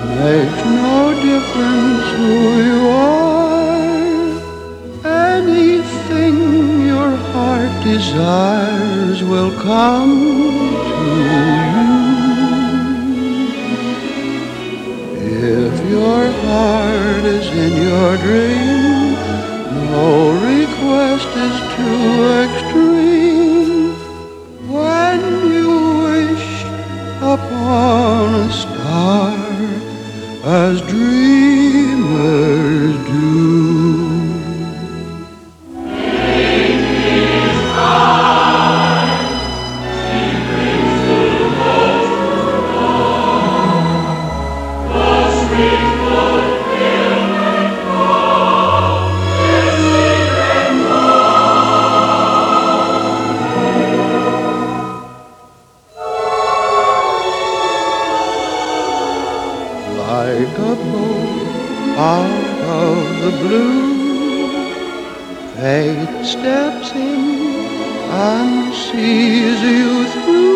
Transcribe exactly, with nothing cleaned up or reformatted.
Makes no difference who you are. Anything your heart desires will come to you. If your heart is in your dream, no request is too extreme. When you wish upon a star, as dreamers do. Like a bolt out of the blue, fate steps in and sees you through.